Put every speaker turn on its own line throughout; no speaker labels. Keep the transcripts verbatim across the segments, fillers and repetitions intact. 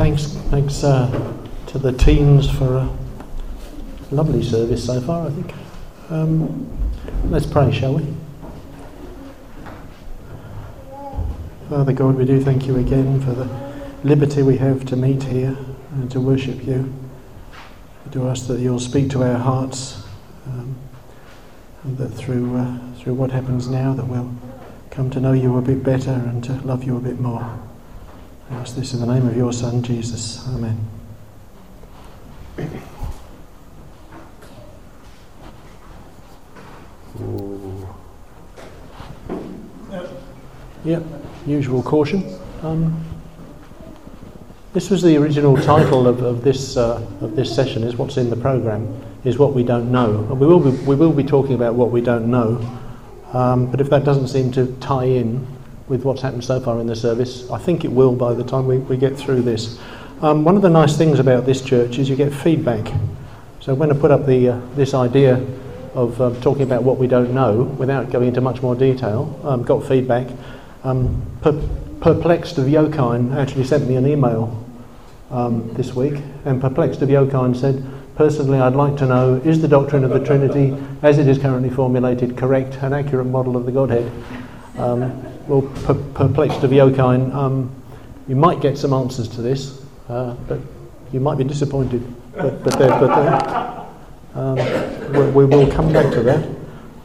Thanks, thanks uh, to the teams for a lovely service so far, I think. Um, let's pray, shall we? Father God, we do thank you again for the liberty we have to meet here and to worship you. We do ask that you'll speak to our hearts, um, and that through uh, through what happens now, that we'll come to know you a bit better and to love you a bit more. I ask this in the name of your Son, Jesus. Amen. Ooh. Yep, usual caution. Um, this was the original title of, of this uh, of this session. Is what's in the programme is what we don't know. And we will be, we will be talking about what we don't know. Um, but if that doesn't seem to tie in with what's happened so far in the service, I think it will by the time we, we get through this. Um, one of the nice things about this church is you get feedback. So when I put up the uh, this idea of uh, talking about what we don't know, without going into much more detail, um, got feedback. Um, per- Perplexed of Yokine actually sent me an email um, this week, and Perplexed of Yokine said, personally, I'd like to know, is the doctrine of the Trinity, as it is currently formulated, correct, an accurate model of the Godhead? Um, well, per- Perplexed of Yokine, um, you might get some answers to this, uh, but you might be disappointed. But, but, they're, but they're, um, we, we will come back to that.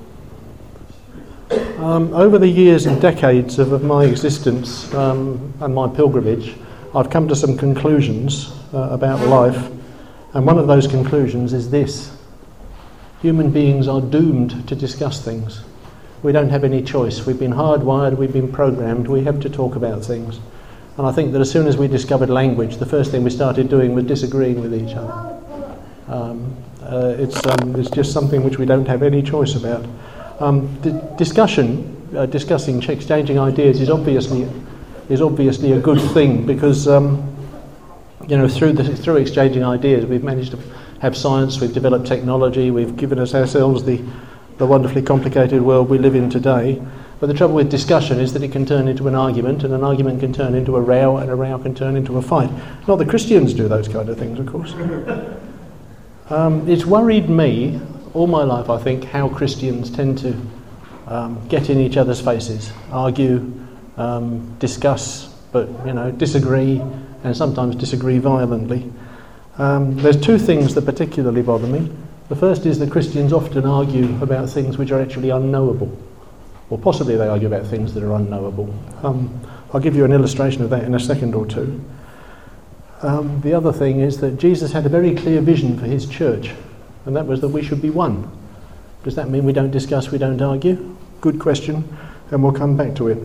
Um, over the years and decades of, of my existence um, and my pilgrimage, I've come to some conclusions uh, about life. And one of those conclusions is this: human beings are doomed to discuss things. We don't have any choice. We've been hardwired, we've been programmed, we have to talk about things. And I think that as soon as we discovered language, the first thing we started doing was disagreeing with each other. Um, uh, it's, um, it's just something which we don't have any choice about. Um, d- discussion, uh, discussing, exchanging ideas is obviously is obviously a good thing because um, you know through the, through exchanging ideas we've managed to have science, we've developed technology, we've given us ourselves the the wonderfully complicated world we live in today. But the trouble with discussion is that it can turn into an argument, and an argument can turn into a row, and a row can turn into a fight. Not that Christians do those kind of things, of course. Um, it's worried me all my life, I think, how Christians tend to um, get in each other's faces, argue, um, discuss, but you know, disagree, and sometimes disagree violently. Um, there's two things that particularly bother me. The first is that Christians often argue about things which are actually unknowable, or possibly they argue about things that are unknowable. Um, I'll give you an illustration of that in a second or two. Um, the other thing is that Jesus had a very clear vision for his church, and that was that we should be one. Does that mean we don't discuss, we don't argue? Good question, and we'll come back to it.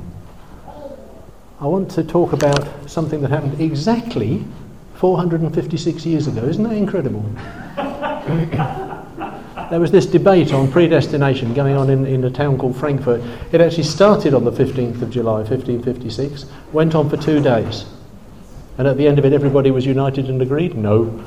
I want to talk about something that happened exactly four hundred fifty-six years ago. Isn't that incredible? There was this debate on predestination going on in, in a town called Frankfurt. It actually started on the fifteenth of July, fifteen fifty-six, went on for two days. And at the end of it, everybody was united and agreed? No.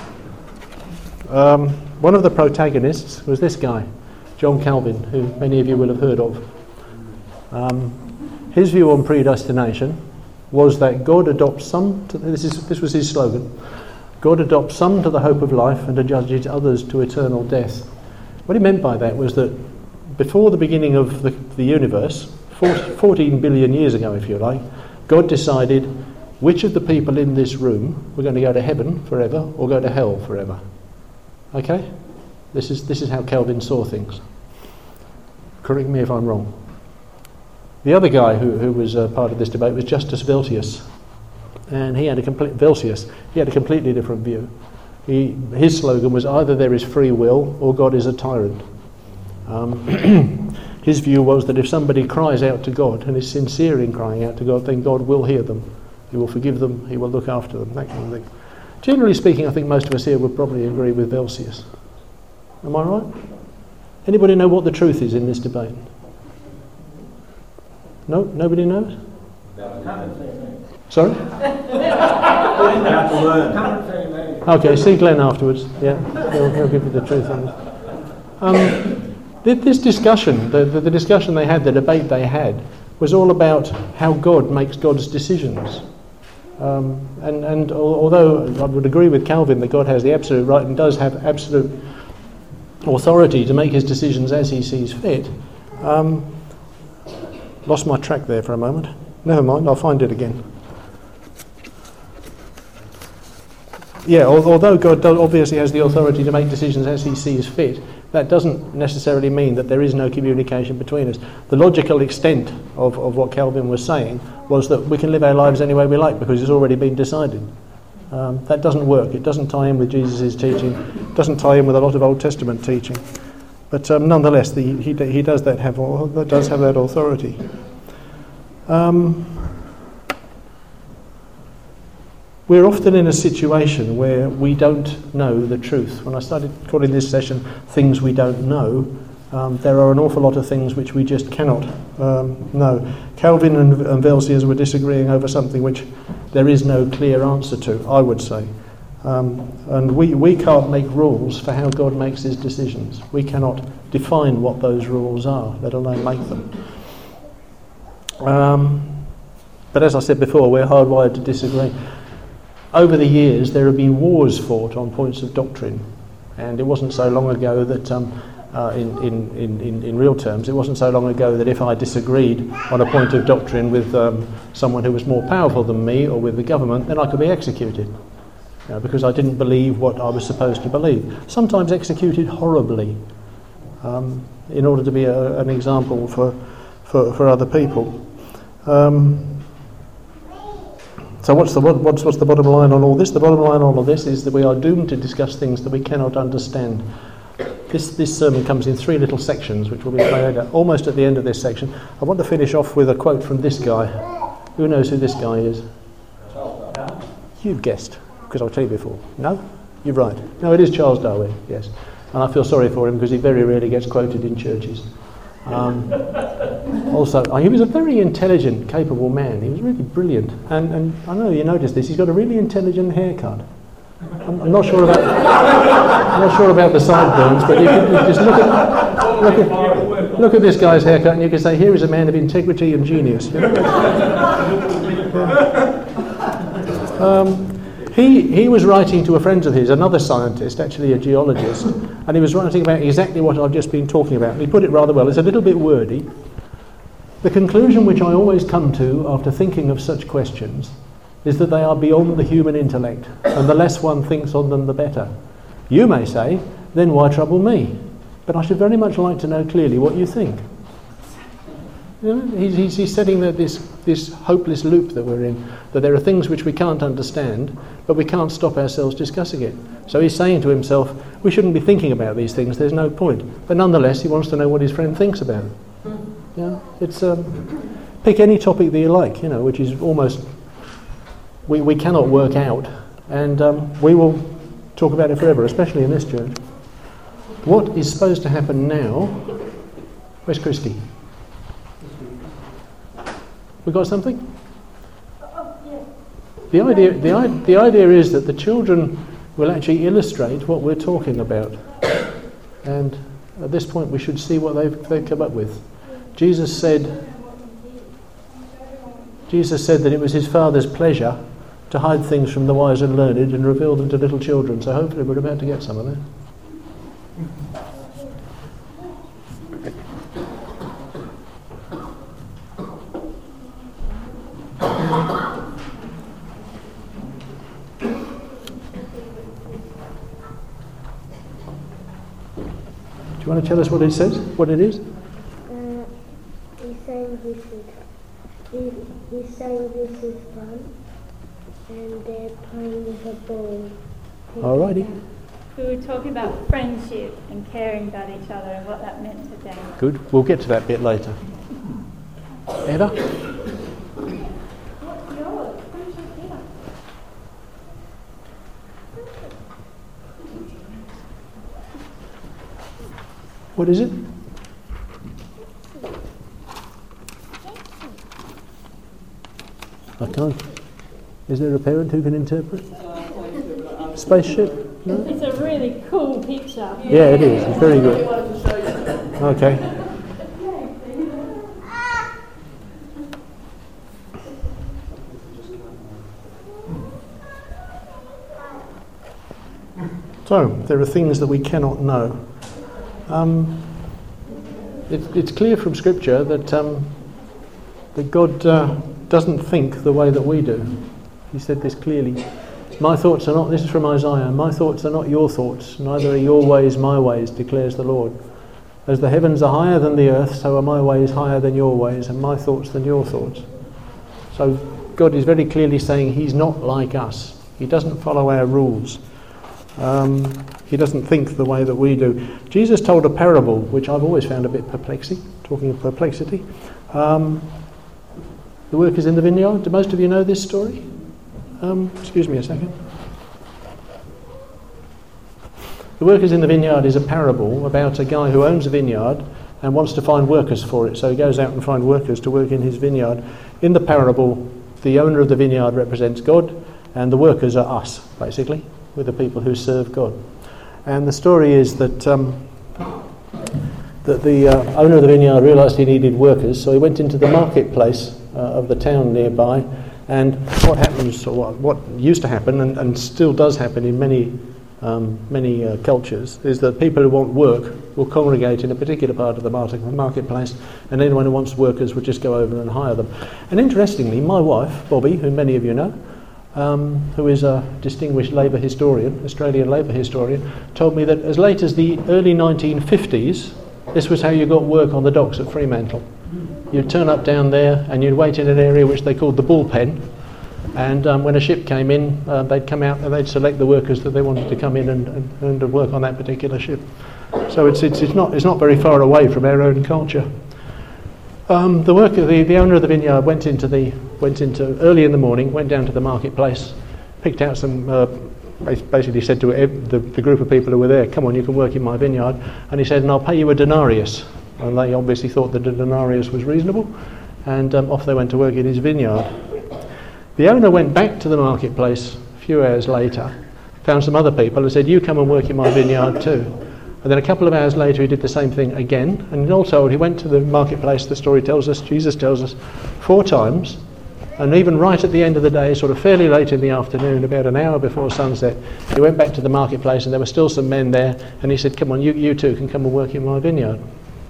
Um, one of the protagonists was this guy, John Calvin, who many of you will have heard of. Um, his view on predestination was that God adopts some, to, this, is, this was his slogan, God adopts some to the hope of life and judges others to eternal death. What he meant by that was that before the beginning of the, the universe, fourteen billion years ago if you like, God decided which of the people in this room were going to go to heaven forever or go to hell forever. Okay? This is this is how Calvin saw things. Correct me if I'm wrong. The other guy who, who was uh, part of this debate was Justus Veltius. And he had a complete Veltius, he had a completely different view. He, his slogan was either there is free will or God is a tyrant. Um, his view was that if somebody cries out to God and is sincere in crying out to God, then God will hear them. He will forgive them, he will look after them, that kind of thing. Generally speaking, I think most of us here would probably agree with Veltius. Am I right? Anybody know what the truth is in this debate? No? Nobody knows? Sorry? Okay, see Glenn afterwards. Yeah, he'll, he'll give you the truth on this. Um, this discussion, the, the, the discussion they had, the debate they had, was all about how God makes God's decisions. Um, and, and al- although I would agree with Calvin that God has the absolute right and does have absolute authority to make his decisions as he sees fit, um, lost my track there for a moment. Never mind, I'll find it again. Yeah, al- although God do- obviously has the authority to make decisions as he sees fit, that doesn't necessarily mean that there is no communication between us. The logical extent of, of what Calvin was saying was that we can live our lives any way we like because it's already been decided. Um, that doesn't work. It doesn't tie in with Jesus' teaching. It doesn't tie in with a lot of Old Testament teaching. But um, nonetheless, the, he, he does that have that does have that authority. Um, We're often in a situation where we don't know the truth. When I started calling this session Things We Don't Know, um, there are an awful lot of things which we just cannot um, know. Calvin and, and Velsius were disagreeing over something which there is no clear answer to, I would say. Um, and we, we can't make rules for how God makes his decisions. We cannot define what those rules are, let alone make them. Um, but as I said before, we're hardwired to disagree. Over the years, there have been wars fought on points of doctrine, and it wasn't so long ago that, um, uh, in, in, in, in real terms, it wasn't so long ago that if I disagreed on a point of doctrine with um, someone who was more powerful than me or with the government, then I could be executed, you know, because I didn't believe what I was supposed to believe. Sometimes executed horribly, um, in order to be a, an example for, for, for other people. Um, So what's the what's what's the bottom line on all this? The bottom line on all this is that we are doomed to discuss things that we cannot understand. This this sermon comes in three little sections, which will be played out almost at the end of this section. I want to finish off with a quote from this guy. Who knows who this guy is? You've guessed, because I'll tell you before. No? You're right. No, it is Charles Darwin, yes. And I feel sorry for him because he very rarely gets quoted in churches. Um, also, uh, he was a very intelligent, capable man. He was really brilliant. And, and I don't know you noticed this. He's got a really intelligent haircut. I'm, I'm not sure about. I'm not sure about the sideburns, but you, can, you just look at look at look at this guy's haircut, and you can say, here is a man of integrity and genius. You know? Yeah. Um, He, he was writing to a friend of his, another scientist, actually a geologist, and he was writing about exactly what I've just been talking about. He put it rather well. It's a little bit wordy. The conclusion which I always come to after thinking of such questions is that they are beyond the human intellect, and the less one thinks on them, the better. You may say, then why trouble me? But I should very much like to know clearly what you think. You know, he's, he's, he's setting that this, this hopeless loop that we're in, that there are things which we can't understand, but we can't stop ourselves discussing it. So he's saying to himself, we shouldn't be thinking about these things, there's no point. But nonetheless, he wants to know what his friend thinks about it. Yeah, it's um, pick any topic that you like, you know, which is almost, we, we cannot work out, and um, we will talk about it forever, especially in this church. What is supposed to happen now? Where's Christy? We got something? The idea, the, the idea is that the children will actually illustrate what we're talking about, and at this point we should see what they've, they've come up with. Jesus said, Jesus said that it was his Father's pleasure to hide things from the wise and learned and reveal them to little children. So hopefully we're about to get some of that. Do you want to tell us what it says? What it is?
Uh, he's saying this is he, he's saying this is fun, and they're playing with a ball.
Alrighty.
We were talking about friendship and caring about each other and what that meant to them.
Good. We'll get to that bit later. Eva? What is it? I can't. Is there a parent who can interpret? Spaceship? No?
It's a really cool picture.
Yeah, it is. It's very good. Okay. So, there are things that we cannot know. Um, it, it's clear from Scripture that, um, that God uh, doesn't think the way that we do. He said this clearly. My thoughts are not, this is from Isaiah, my thoughts are not your thoughts, neither are your ways my ways, declares the Lord. As the heavens are higher than the earth, so are my ways higher than your ways, and my thoughts than your thoughts. So God is very clearly saying he's not like us. He doesn't follow our rules. Um, he doesn't think the way that we do. Jesus told a parable, which I've always found a bit perplexing, talking of perplexity. Um, the workers in the vineyard, do most of you know this story? Um, excuse me a second. The workers in the vineyard is a parable about a guy who owns a vineyard and wants to find workers for it. So he goes out and finds workers to work in his vineyard. In the parable, the owner of the vineyard represents God, and the workers are us, basically. With the people who serve God. And the story is that um, that the uh, owner of the vineyard realised he needed workers, so he went into the marketplace uh, of the town nearby, and what happens, or what, what used to happen, and, and still does happen in many um, many uh, cultures, is that people who want work will congregate in a particular part of the market, marketplace, and anyone who wants workers would just go over and hire them. And interestingly, my wife, Bobby, who many of you know, Um, who is a distinguished Labour historian, Australian Labour historian, told me that as late as the early nineteen fifties, this was how you got work on the docks at Fremantle. You'd turn up down there and you'd wait in an area which they called the bullpen, and um, when a ship came in, uh, they'd come out and they'd select the workers that they wanted to come in and, and, and to work on that particular ship. So it's, it's, it's, not, it's not very far away from our own culture. Um, the worker, the, the owner of the vineyard went into the went into early in the morning, went down to the marketplace, picked out some, uh, basically said to ev- the, the group of people who were there, "Come on, you can work in my vineyard." And he said, "And I'll pay you a denarius." And they obviously thought that a denarius was reasonable, and um, off they went to work in his vineyard. The owner went back to the marketplace a few hours later, found some other people and said, "You come and work in my vineyard too." And then a couple of hours later he did the same thing again, and all told he went to the marketplace, the story tells us, Jesus tells us, four times, and even right at the end of the day, sort of fairly late in the afternoon, about an hour before sunset, he went back to the marketplace and there were still some men there, and he said, "Come on, you, you two can come and work in my vineyard."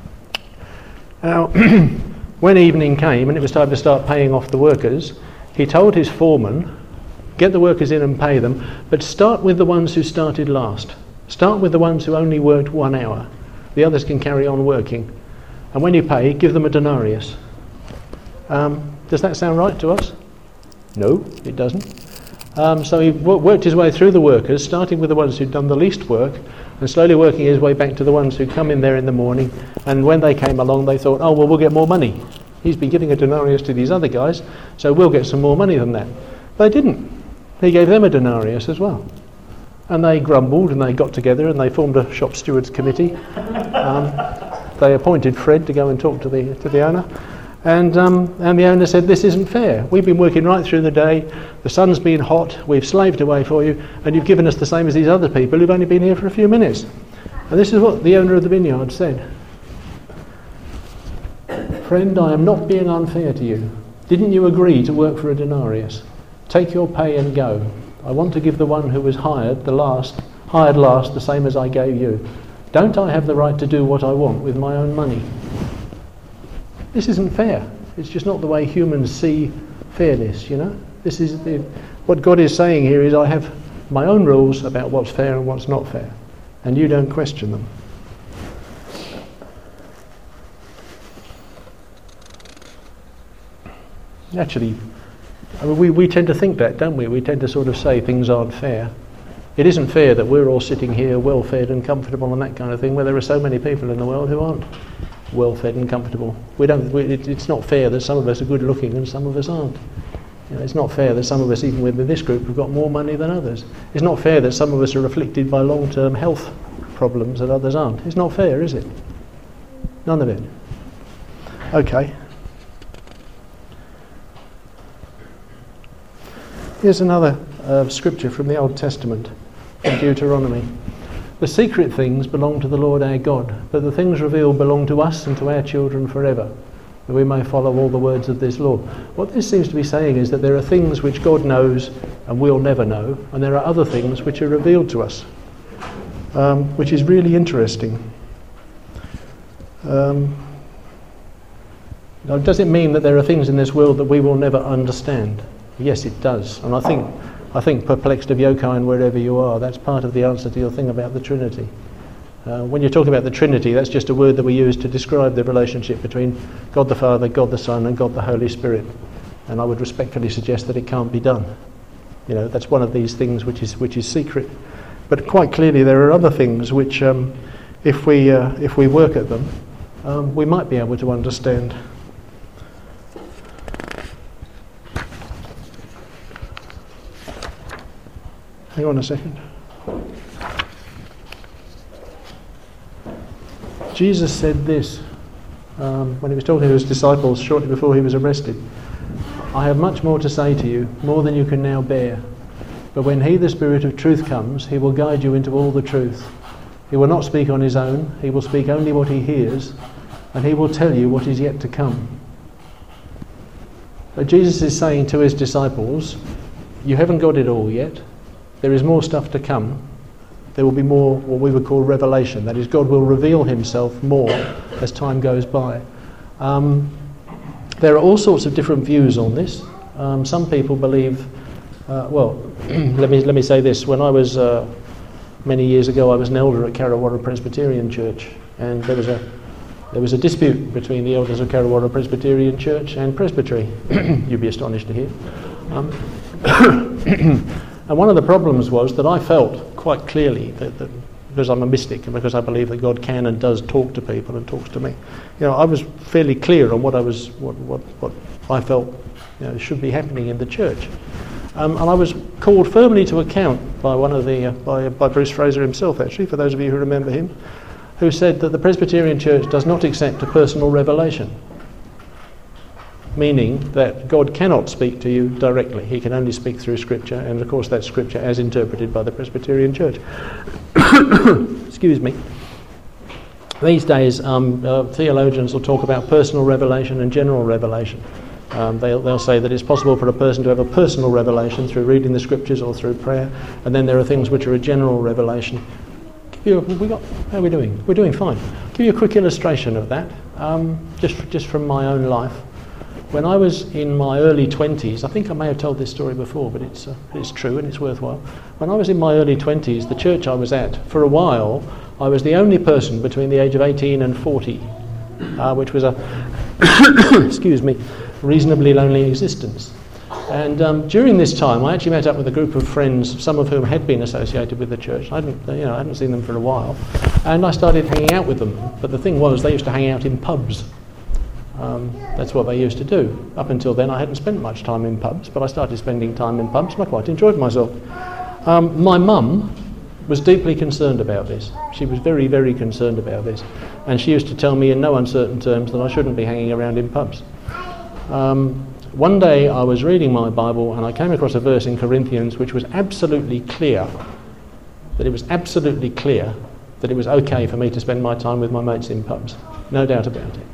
Now, when evening came and it was time to start paying off the workers, he told his foreman, "Get the workers in and pay them, but start with the ones who started last. Start with the ones who only worked one hour. The others can carry on working. And when you pay, give them a denarius." Um, does that sound right to us? No, it doesn't. Um, so he w- worked his way through the workers, starting with the ones who'd done the least work, and slowly working his way back to the ones who'd come in there in the morning. And when they came along, they thought, "Oh, well, we'll get more money. He's been giving a denarius to these other guys, so we'll get some more money than that." They didn't. He gave them a denarius as well. And they grumbled and they got together and they formed a shop stewards committee. Um, they appointed Fred to go and talk to the to the owner. And um, and the owner said, "This isn't fair. We've been working right through the day. The sun's been hot. We've slaved away for you. And you've given us the same as these other people who've only been here for a few minutes." And this is what the owner of the vineyard said. "Friend, I am not being unfair to you. Didn't you agree to work for a denarius? Take your pay and go. I want to give the one who was hired the last, hired last, the same as I gave you. Don't I have the right to do what I want with my own money?" This isn't fair. It's just not the way humans see fairness, you know. This is the, what God is saying here is, I have my own rules about what's fair and what's not fair, and you don't question them. Actually, I mean, we, we tend to think that, don't we? We tend to sort of say things aren't fair. It isn't fair that we're all sitting here well-fed and comfortable and that kind of thing, where there are so many people in the world who aren't well-fed and comfortable. We don't. We, it, it's not fair that some of us are good-looking and some of us aren't. You know, it's not fair that some of us, even within this group, have got more money than others. It's not fair that some of us are afflicted by long-term health problems and others aren't. It's not fair, is it? None of it. Okay. Here's another uh, scripture from the Old Testament, from Deuteronomy. "The secret things belong to the Lord our God, but the things revealed belong to us and to our children forever, that we may follow all the words of this law." What this seems to be saying is that there are things which God knows and we'll never know, and there are other things which are revealed to us. um, which is really interesting. Um, now, does it mean that there are things in this world that we will never understand? Yes, it does. And I think, I think perplexed of yokai, wherever you are, that's part of the answer to your thing about the Trinity. Uh, when you talk about the Trinity, that's just a word that we use to describe the relationship between God the Father, God the Son, and God the Holy Spirit. And I would respectfully suggest that it can't be done. You know, that's one of these things which is which is secret. But quite clearly, there are other things which, um, if we uh, if we work at them, um, we might be able to understand. Hang on a second. Jesus said this um, when he was talking to his disciples shortly before he was arrested. I have much more to say to you, more than you can now bear. But when he, the Spirit of truth, comes, he will guide you into all the truth. He will not speak on his own, he will speak only what he hears, and he will tell you what is yet to come. But Jesus is saying to his disciples, you haven't got it all yet. There is more stuff to come. There will be more what we would call revelation. That is, God will reveal himself more as time goes by. Um, there are all sorts of different views on this. Um, some people believe, uh, well, let me let me say this. When I was, uh, many years ago, I was an elder at Karrawara Presbyterian Church, and there was a there was a dispute between the elders of Karrawara Presbyterian Church and Presbytery. You'd be astonished to hear. Um, And one of the problems was that I felt quite clearly that, that because I'm a mystic and because I believe that God can and does talk to people and talks to me, you know, I was fairly clear on what I was, what what, what I felt, you know, should be happening in the church, um, and I was called firmly to account by one of the uh, by by Bruce Fraser himself, actually, for those of you who remember him, who said that the Presbyterian Church does not accept a personal revelation. Meaning that God cannot speak to you directly. He can only speak through Scripture, and of course that's Scripture as interpreted by the Presbyterian Church. Excuse me. These days, um, uh, theologians will talk about personal revelation and general revelation. Um, they'll, they'll say that it's possible for a person to have a personal revelation through reading the Scriptures or through prayer, and then there are things which are a general revelation. Give you a, we got, how are we doing? We're doing fine. Give you a quick illustration of that, um, just just from my own life. When I was in my early twenties, I think I may have told this story before, but it's uh, it's true and it's worthwhile. When I was in my early twenties, the church I was at, for a while, I was the only person between the age of eighteen and forty, uh, which was a, excuse me, reasonably lonely existence. And um, during this time, I actually met up with a group of friends, some of whom had been associated with the church. I hadn't, you know, I hadn't seen them for a while, and I started hanging out with them. But the thing was, they used to hang out in pubs. Um, that's what they used to do. Up until then, I hadn't spent much time in pubs, but I started spending time in pubs, and I quite enjoyed myself. Um, my mum was deeply concerned about this. She was very, very concerned about this. And she used to tell me in no uncertain terms that I shouldn't be hanging around in pubs. Um, one day, I was reading my Bible, and I came across a verse in Corinthians which was absolutely clear, that it was absolutely clear that it was okay for me to spend my time with my mates in pubs. No doubt about it.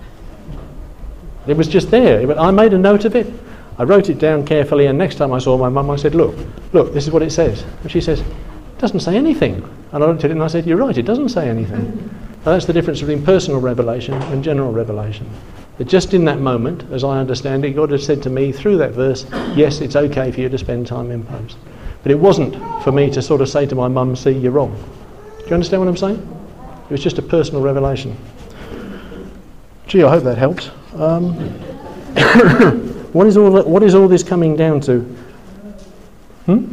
It was just there. I made a note of it. I wrote it down carefully, and next time I saw my mum, I said, look, look, this is what it says. And she says, it doesn't say anything. And I looked at it and I said, you're right, it doesn't say anything. Now, that's the difference between personal revelation and general revelation. That just in that moment, as I understand it, God has said to me through that verse, yes, it's okay for you to spend time in pubs. But it wasn't for me to sort of say to my mum, see, you're wrong. Do you understand what I'm saying? It was just a personal revelation. Gee, I hope that helps. Um, what is all that, what is all this coming down to? Hmm?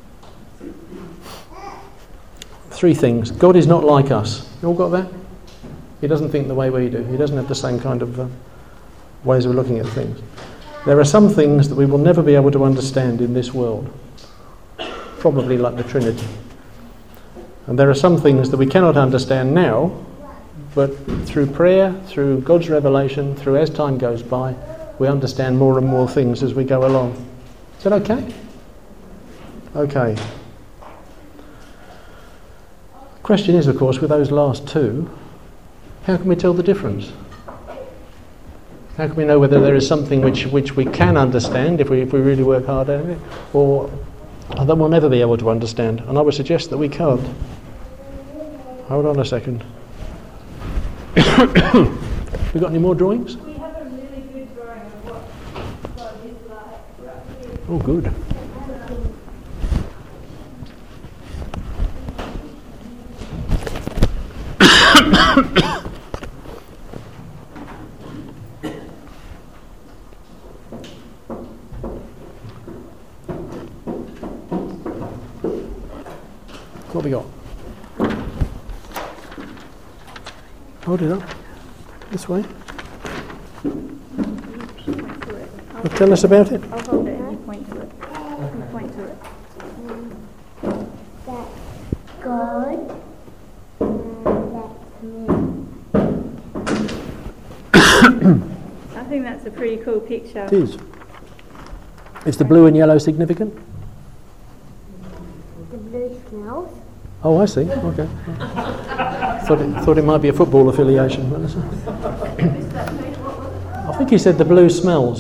Three things. God is not like us. You all got that? He doesn't think the way we do. He doesn't have the same kind of uh, ways of looking at things. There are some things that we will never be able to understand in this world, probably like the Trinity. And there are some things that we cannot understand now, but through prayer, through God's revelation, through as time goes by, we understand more and more things as we go along. Is that okay? Okay. The question is, of course, with those last two, how can we tell the difference? How can we know whether there is something which, which we can understand if we, if we really work hard at it, or that we'll never be able to understand? And I would suggest that we can't. Hold on a second. We got any more drawings?
We have a really good drawing of what God is like right here.
Oh, good. What we got? Hold it up. This way.
Point to it. I'll
Well, tell us about it.
I'll hold it and you point to it. You point to it.
That's God, and that's me.
I think that's a pretty cool picture.
It is. Is the blue and yellow significant?
The blue smells.
Oh, I see. Okay. thought, it, thought it might be a football affiliation. I think he said the blue smells.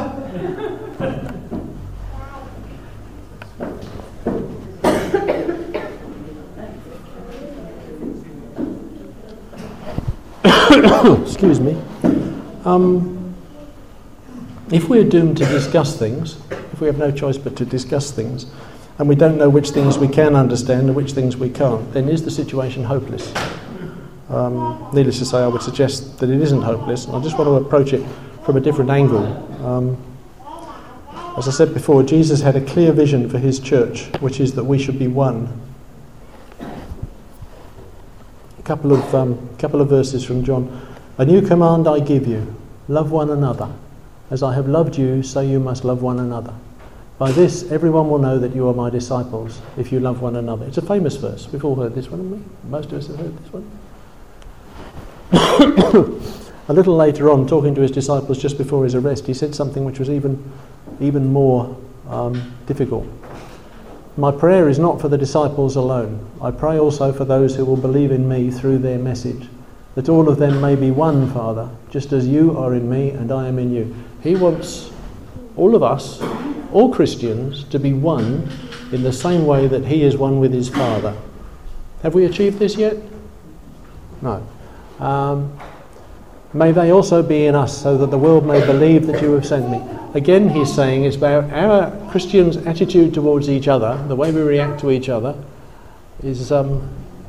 Excuse me. Um, if we're doomed to discuss things, if we have no choice but to discuss things, and we don't know which things we can understand and which things we can't, then is the situation hopeless? Um, needless to say, I would suggest that it isn't hopeless. I just want to approach it from a different angle. Um, as I said before, Jesus had a clear vision for his church, which is that we should be one. A couple of um, couple of verses from John. A new command I give you: love one another. As I have loved you, so you must love one another. By this, everyone will know that you are my disciples, if you love one another. It's a famous verse. We've all heard this one, haven't we? Most of us have heard this one. A little later on, talking to his disciples just before his arrest, he said something which was even, even more um, difficult. My prayer is not for the disciples alone. I pray also for those who will believe in me through their message, that all of them may be one, Father, just as you are in me and I am in you. He wants all of us, all Christians, to be one in the same way that he is one with his Father. Have we achieved this yet? No. Um, may they also be in us, so that the world may believe that you have sent me. Again, he's saying it's about our Christians' attitude towards each other, the way we react to each other, is um,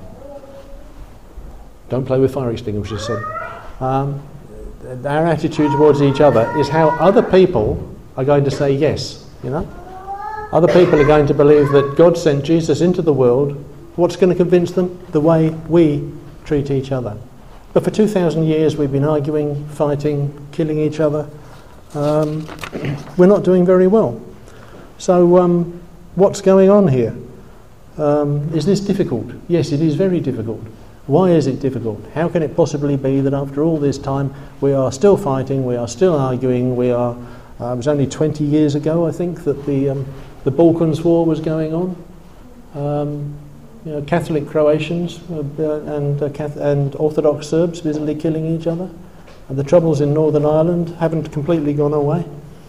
don't play with fire extinguishers, son. Um, our attitude towards each other is how other people are going to say yes, you know. Other people are going to believe that God sent Jesus into the world. What's going to convince them? The way we treat each other. But for two thousand years we've been arguing, fighting, killing each other. Um, we're not doing very well. So um, what's going on here? Um, is this difficult? Yes, it is very difficult. Why is it difficult? How can it possibly be that after all this time we are still fighting, we are still arguing, we are... Uh, it was only twenty years ago, I think, that the um, the Balkans War was going on. Um, you know, Catholic Croatians uh, and uh, Cath- and Orthodox Serbs busily killing each other. And the troubles in Northern Ireland haven't completely gone away.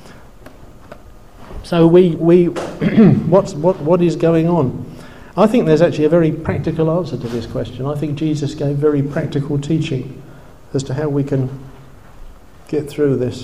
So we we what's what what is going on? I think there's actually a very practical answer to this question. I think Jesus gave very practical teaching as to how we can get through this.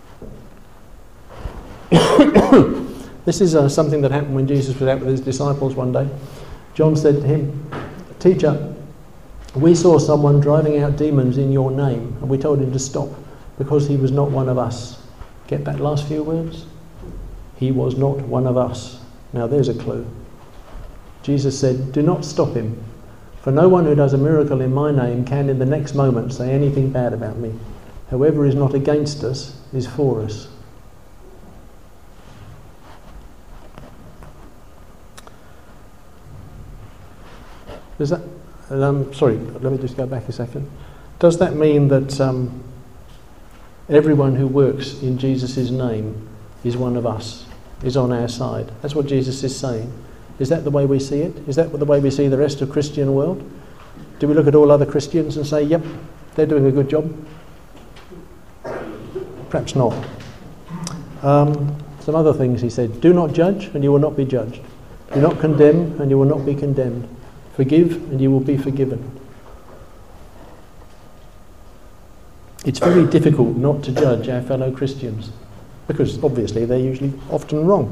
This is uh, something that happened when Jesus was out with his disciples one day. John said to him, "Teacher, we saw someone driving out demons in your name, and we told him to stop because he was not one of us." Get that last few words? He was not one of us. Now there's a clue. Jesus said, "Do not stop him, for no one who does a miracle in my name can in the next moment say anything bad about me. Whoever is not against us is for us." Does that, um, sorry, let me just go back a second. Does that mean that um, everyone who works in Jesus' name is one of us, is on our side? That's what Jesus is saying. Is that the way we see it? Is that the way we see the rest of the Christian world? Do we look at all other Christians and say, yep, they're doing a good job? Perhaps not. Um, some other things he said. Do not judge and you will not be judged. Do not condemn and you will not be condemned. Forgive and you will be forgiven. it's very difficult not to judge our fellow Christians, because obviously they're usually often wrong.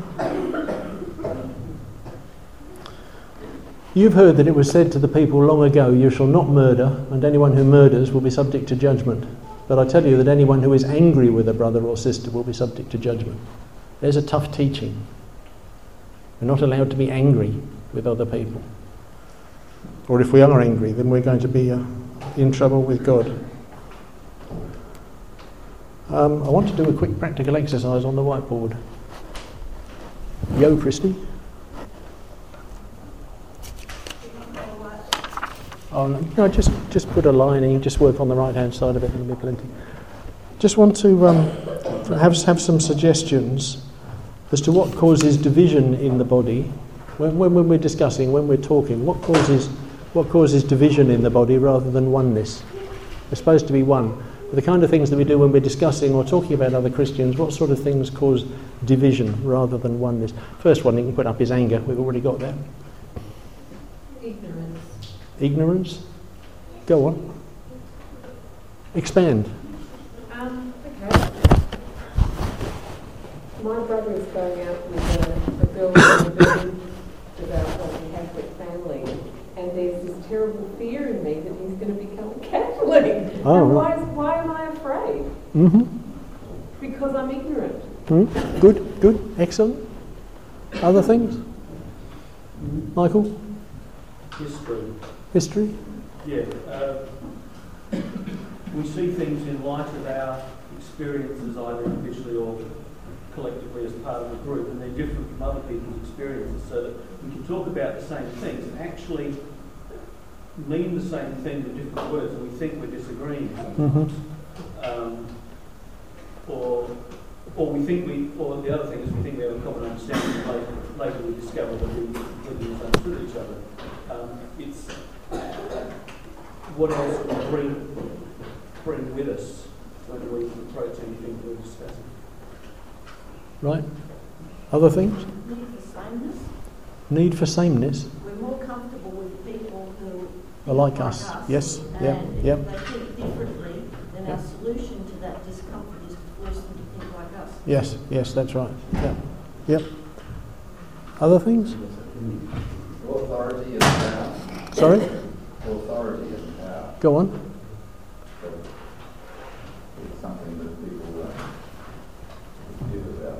You've heard that it was said to the people long ago, "You shall not murder, and anyone who murders will be subject to judgment." But I tell you that anyone who is angry with a brother or sister will be subject to judgment. There's a tough teaching. We're not allowed to be angry with other people. Or if we are angry, then we're going to be uh, in trouble with God. Um, I want to do a quick practical exercise on the whiteboard. Yo, Christy. Oh, no, no, just just put a line in, just work on the right-hand side of it, and there'll be plenty. Just want to um, have have some suggestions as to what causes division in the body when, when, when we're discussing, when we're talking. What causes what causes division in the body rather than oneness? We're supposed to be one. But the kind of things that we do when we're discussing or talking about other Christians, what sort of things cause division rather than oneness? First one you can put up is anger. We've already got that.
Ignorance.
Ignorance? Go on. Expand.
Um, okay. My brother is going out with a, a girl in the building about a Catholic family, and there's this terrible fear in me that he's going to become Catholic.
Oh,
and
right.
why, why am I afraid?
Mm-hmm.
Because I'm ignorant.
Mm. Good, good, excellent. Other things? Michael?
History.
History?
Yeah. Uh, we see things in light of our experiences, either individually or collectively as part of a group, and they're different from other people's experiences, so that we can talk about the same things and actually mean the same thing with different words, and we think we're disagreeing.
Mm-hmm.
Um, or, or we think we, or the other thing is we think we have a common understanding, and later, later we discover that we completely misunderstood each other. Um, it's what else we bring, bring with us when we approach anything we're discussing.
Right. Other things?
Need for sameness.
Need for sameness.
We're more comfortable with people who
Are like
think
us. Yes. Yep.
And
Yep.
if they think differently, then
Yep.
our solution to that discomfort is to force them to think like us.
Yes. Yes. That's right. Yep. Yep. Other things?
Authority and power.
Sorry.
Authority and power.
Go on.
It's something that people uh, give about.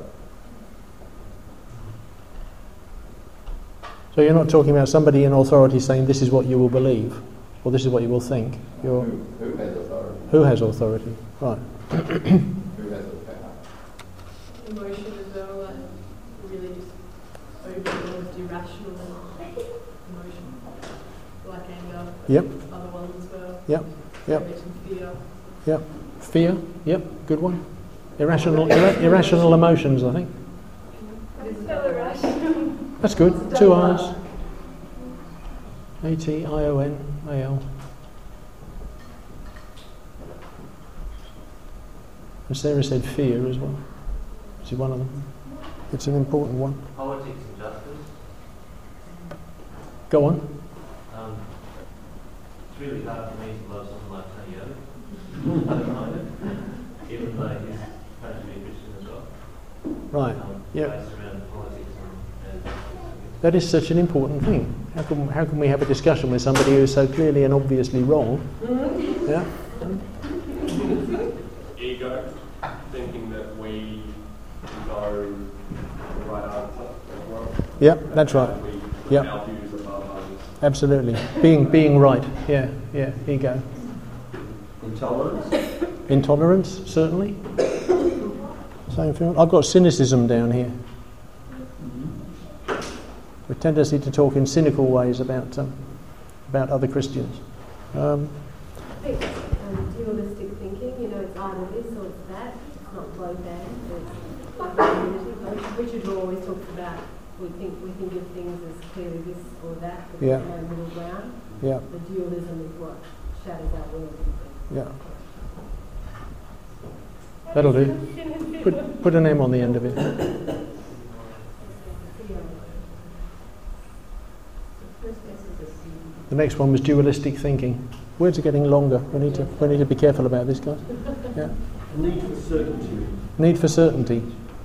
So you're not talking about somebody in authority saying this is what you will believe, or this is what you will think. You're,
Who, who has authority?
who has authority? Right.
Who has the power?
Emotion as well, like really just overwhelmed, irrational emotion, like anger.
Yep.
Other ones as well.
Yep. Yep.
You mentioned fear.
Yep. Fear. Yep. Good one. Irrational. Ira- irrational emotions. I think.
It's so irrational.
That's good. Two R's. A T I O N A L. And Sarah said fear as well. Which is one of them. It's an important one.
Politics and justice.
Go on.
Um, it's really hard for me to love someone like Tony Yoder. I don't mind it, even though he's supposed to be a Christian as well.
Right.
Um,
Yep.
Based around politics and, and
That is such an important thing. How can how can we have a discussion with somebody who is so clearly and obviously wrong? Yeah.
Ego, thinking that we know the right answer as well.
Yeah, that's right.
We put
Yeah.
our views above others.
Absolutely. Being being right. Yeah, yeah. Ego.
Intolerance.
Intolerance, certainly. Same thing. I've got cynicism down here. A tendency to talk in cynical ways about um, about other Christians. Um,
I think um, dualistic thinking, you know, it's either this or it's that. It's not both and. It's like unity. Like Richard Rohr always talks about we think we think of things as clearly this or that, but
Yeah.
there's no middle ground.
yeah,
The dualism is what shatters our world.
yeah. That'll do. Put put an M on the end of it.
First guess is a C.
The next one was dualistic thinking. Words are getting longer. We need to we need to be careful about this, guys. Yeah.
Need for certainty.
Need for certainty.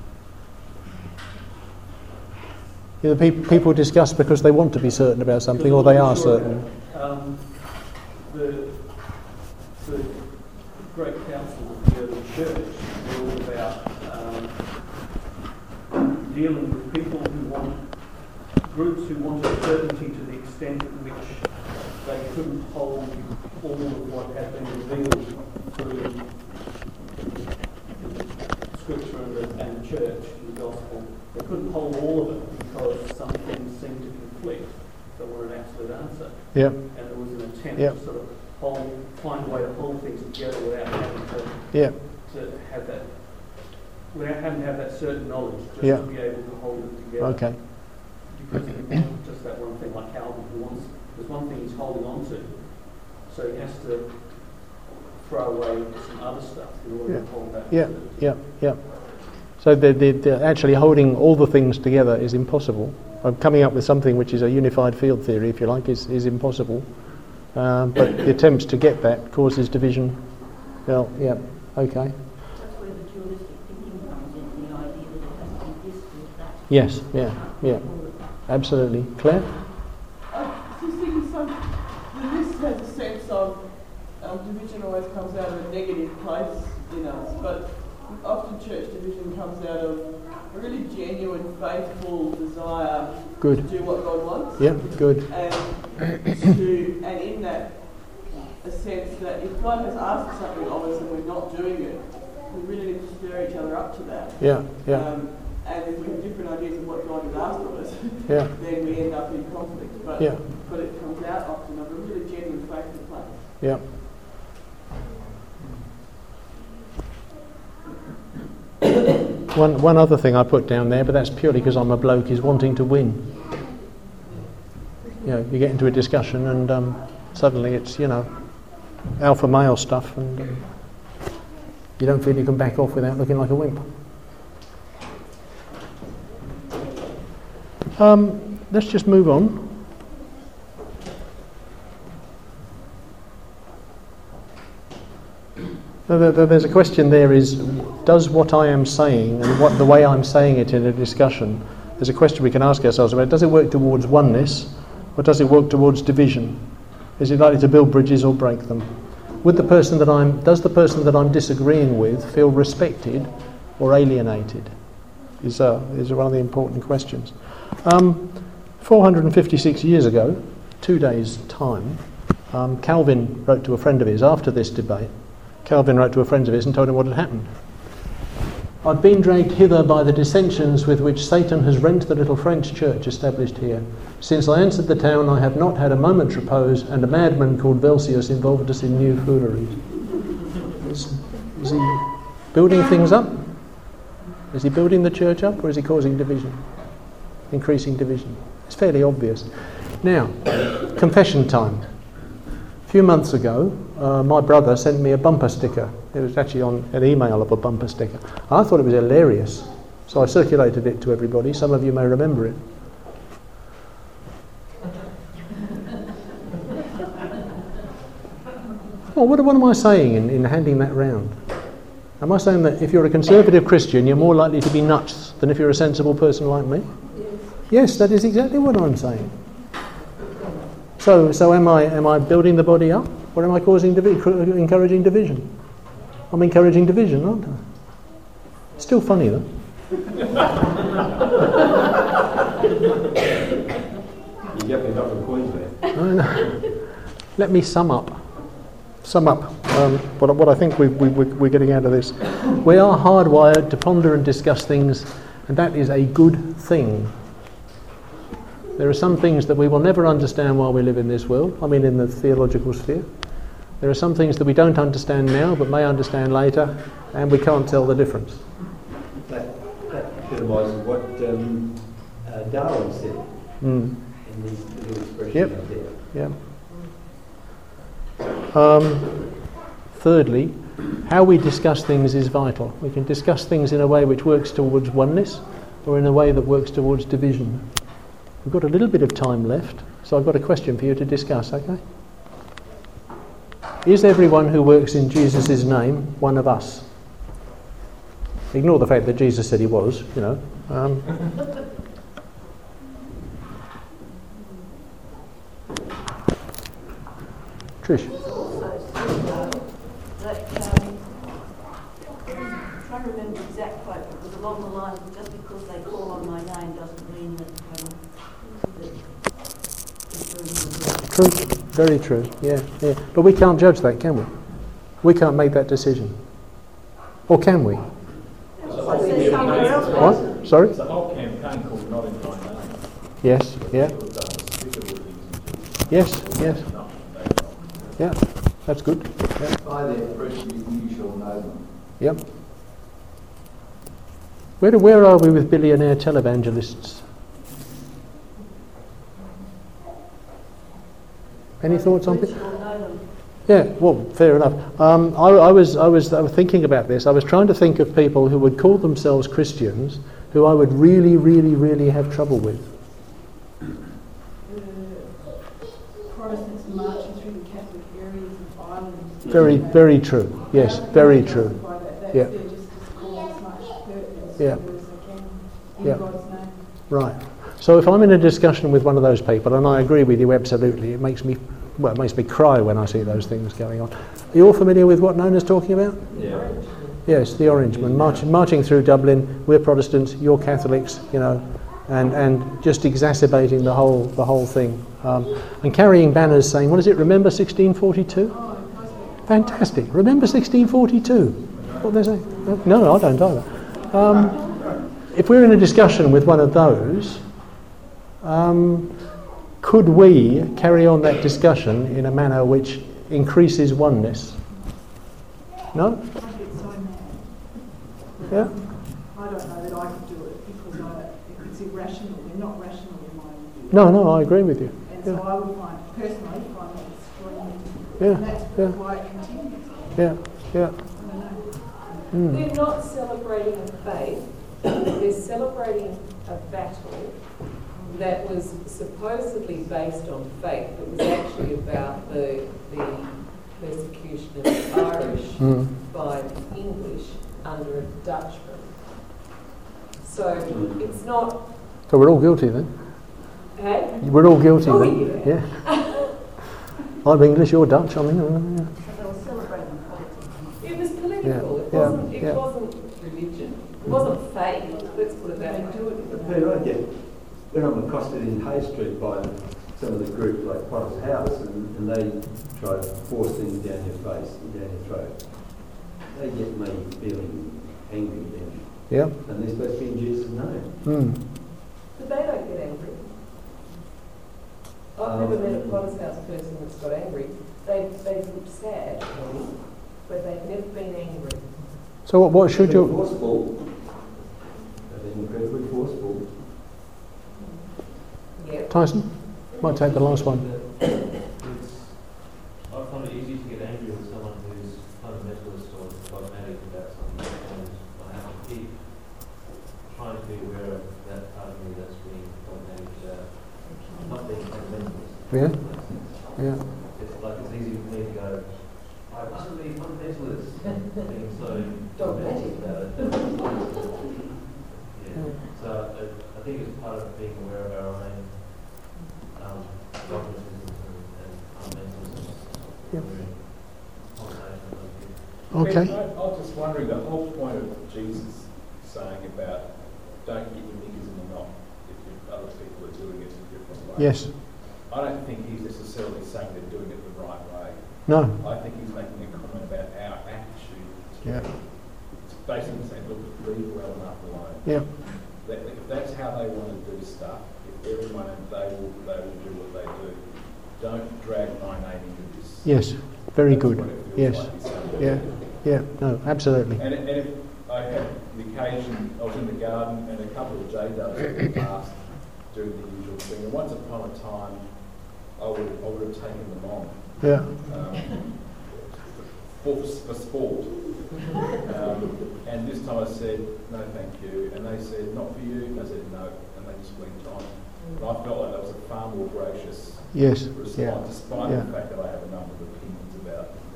Either pe- people discuss because they want to be certain about something, or they are certain.
Um, the, the great council of the early church were all about um, dealing with people who want, groups who wanted certainty to the extent at which they couldn't hold all of what had been revealed through Scripture and the, and the church and the gospel. They couldn't hold all of it because some things seemed to conflict. They were an absolute answer.
Yep.
And there was an attempt
Yep.
to sort of hold, find a way to hold things together without having to,
Yep.
to have that, without having to have that certain knowledge, just
Yeah.
to be able to hold it together.
Okay.
Because he wants just that one thing, like Calvin, who wants, there's one thing he's holding on to, so he has to throw away some other stuff in order
Yeah.
to hold that.
Yeah.
certainty.
Yeah. Yeah. So the, the, the actually holding all the things together is impossible. Uh, coming up with something which is a unified field theory, if you like, is, is impossible. Um, but the attempts to get that causes division. Well, yeah, okay.
That's where the dualistic thinking comes in, the idea that it has to be this or that.
Yes, yeah, yeah, absolutely. Claire?
I just think some, the list has a sense of um, division always comes out of a negative place in us, but often church division comes out of a really genuine, faithful desire
Good.
to do what God wants.
Yeah, good.
And to, and in that, a sense that if God has asked something of us and we're not doing it, we really need to stir each other up to that.
Yeah, yeah,
Um, and if we have different ideas of what God has asked of us,
yeah,
then we end up in conflict. But,
yeah,
but it comes out often of a really genuine faithful place.
yeah. One, one other thing I put down there, but that's purely because I'm a bloke, is wanting to win. You know, you get into a discussion and um, suddenly it's, you know, alpha male stuff, and um, you don't feel you can back off without looking like a wimp. Um, let's just move on. There's a question there is, does what I am saying and what the way I'm saying it in a discussion, there's a question we can ask ourselves about, does it work towards oneness or does it work towards division? Is it likely to build bridges or break them? Would the person that I'm, does the person that I'm disagreeing with feel respected or alienated? Is, uh, is one of the important questions. Um, four hundred fifty-six years ago, two days' time, um, Calvin wrote to a friend of his after this debate. Calvin wrote to a friend of his and told him what had happened. I've been dragged hither by the dissensions with which Satan has rent the little French church established here. Since I entered the town, I have not had a moment's repose, and a madman called Velsius involved us in new fooleries. Is, is he building things up? Is he building the church up, or is he causing division? Increasing division? It's fairly obvious. Now, confession time. A few months ago, uh, my brother sent me a bumper sticker. It was actually on an email of a bumper sticker. I thought it was hilarious, so I circulated it to everybody. Some of you may remember it. Well, what, what am I saying in, in handing that round? Am I saying that if you're a conservative Christian, you're more likely to be nuts than if you're a sensible person like me? Yes, yes, that is exactly what I'm saying. So, so am I? Am I building the body up, or am I causing divi- encouraging division? I'm encouraging division, aren't I? Still funny though.
You get me a couple of coins there.
I know. Let me sum up. Sum up um, what, what I think we, we, we're getting out of this. We are hardwired to ponder and discuss things, and that is a good thing. There are some things that we will never understand while we live in this world, I mean in the theological sphere. There are some things that we don't understand now but may understand later, and we can't tell the difference.
That, that epitomises what um, uh, Darwin said
Mm.
in his little expression
Yep.
up there.
Yeah. Um, thirdly, how we discuss things is vital. We can discuss things in a way which works towards oneness or in a way that works towards division. We've got a little bit of time left, so I've got a question for you to discuss, okay? is everyone who works in Jesus' name one of us? Ignore the fact that Jesus said he was, you know. Um, Trish.
I can't remember the exact quote, but it was along the lines of just because they call on my name doesn't mean that, um, that it's doing the
True, very true, yeah, yeah. But we can't judge that, can we? We can't make that decision. Or can we? What? Sorry?
It's a whole campaign called Not in My Name.
Yes, yeah.
People have done despicable things.
Yes, yes.
No, they don't.
Yeah, that's good. Yeah.
By their fruit you shall know them.
Yep. Where, do, where are we with billionaire televangelists? Any thoughts on it? Yeah, well, fair enough. Um, I, I, was, I, was, I was thinking about this. I was trying to think of people who would call themselves Christians who I would really, really, really have trouble with.
Uh, Protestants marching through the Catholic areas of Ireland.
Very, very true. Yes, very true. Yeah. Yeah. Yeah. Right. So if I'm in a discussion with one of those people, and I agree with you absolutely, it makes me, well, it makes me cry when I see those things going on. Are you all familiar with what Nona's talking about?
Yeah.
Yes, the Orangemen marching, marching through Dublin. We're Protestants, you're Catholics, you know, and, and just exacerbating the whole the whole thing, um, and carrying banners saying, "What is it? Remember sixteen forty-two?" Fantastic. Remember sixteen forty-two? What they say? No, I don't either. Um, if we're in a discussion with one of those, um, could we carry on that discussion in a manner which increases oneness? No? Yeah?
I don't know that I could do it because I, it's irrational. They're not rational in my view.
No, no, I agree with you.
And
Yeah.
so I would find, personally, find that extremely difficult.
Yeah,
And that's
yeah.
why it continues.
Yeah, yeah.
I don't know.
Mm.
They're not celebrating a faith, they're celebrating a battle that was supposedly based on faith, but was actually about the, the persecution of the Irish
Mm.
by the English under a Dutchman. So it's not...
So we're all guilty then?
Hey?
We're all guilty
Oh,
then?
yeah.
Yeah. I'm English, you're Dutch, I mean, uh, yeah.
They were celebrating politics.
It was political,
Yeah,
it
yeah,
wasn't, it
yeah.
wasn't religion, it wasn't faith, let's put it that way.
But Peter, I get, when I'm accosted in Hay Street by some of the group like Potter's House, and, and they try to force things down your face, down your throat, they get me feeling angry then.
Yeah.
And they're supposed to be in Jesus' name.
Mm.
But they don't get angry. I've
Um,
never met a Potter's House person that's got angry. They, they look sad, but they've never been angry.
So what, what should
They're
you...
forceful. They're incredibly forceful.
Yeah.
Tyson? Might take the last one.
It's, I find it easy to get angry with someone who's fundamentalist or dogmatic about something, and I have to keep trying to be aware of that part of me that's being dogmatic about not being fundamentalist.
Yeah? Yeah.
It's like it's easy for me to go, I mustn't be fundamentalist, being so dogmatic about it. Yeah. So I, I think it's part of being aware of our own um, dogmatism and fundamentalism.
Yep.
Okay.
Okay.
I, I was just wondering, the whole point of Jesus saying about don't get your knickers in a knot if you- other people are doing it in a different way.
Yes.
I don't think he's necessarily saying they're doing it the right way.
No.
I think he's making a comment about our attitude. to
Yeah.
it. It's basically saying, look, leave well enough alone.
Yeah.
That, if that's how they want to do stuff, if everyone, they will, they will do what they do. Don't drag my name into this.
Yes. Very
That's
good.
what it feels
Yes.
like he's saying.
Yeah. Yeah. No, absolutely.
And, and if I had the occasion, I was in the garden and a couple of J Ws passed doing the usual thing. And once upon a time, I would, I would have taken them on.
Yeah.
Um, for, for sport. Um, and this time I said, no thank you. And they said, not for you. And I said, no. And they just went on. And I felt like that was a far more gracious
Yes.
response,
Yeah.
despite
Yeah.
the fact that I have a number of opinions about them.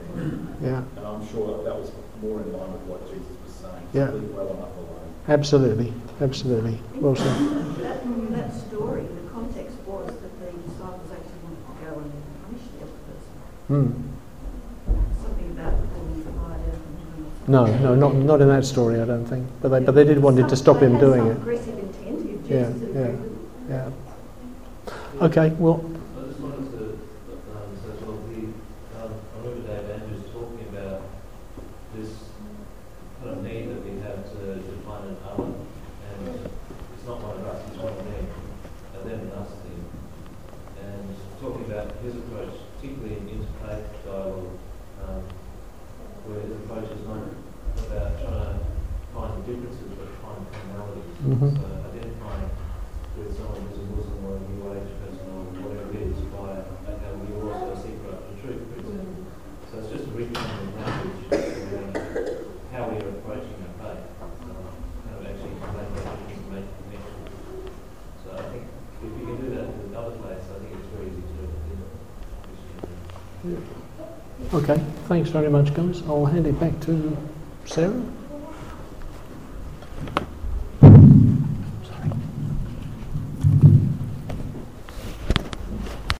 Yeah.
And I'm sure that was more in line with what Jesus was saying.
Yeah.
Leave well enough alone.
Absolutely, absolutely. Well said.
That, that story, the context was that the disciples actually wanted to go and punish the other person.
Hmm.
Something about falling fire down from heaven.
No, no, not not in that story, I don't think. But they, but they did wanted to stop
They
him
had
doing
some
it.
aggressive intent if Jesus
Yeah,
had agreed
yeah.
with it.
Yeah. Okay. Well.
I just wanted to um, say as well, the, um, I remember Dave Andrews talking about this kind of need that we have to define an other, and it's not one of us, it's one of them, a them and us thing. And talking about his approach, particularly in interfaith dialogue, um, where his approach is not about trying to find differences but find commonalities.
Mhm.
So identifying with someone who's a Muslim or a New Age person or whatever it is by, okay, we also seek for the truth principle. So it's just a reclaiming language around how we are approaching our faith, uh, how to actually make that difference and make connections. So I think if we can do that in another place, I think it's very easy to do it.
Okay. Thanks very much, guys. I'll hand it back to Sarah.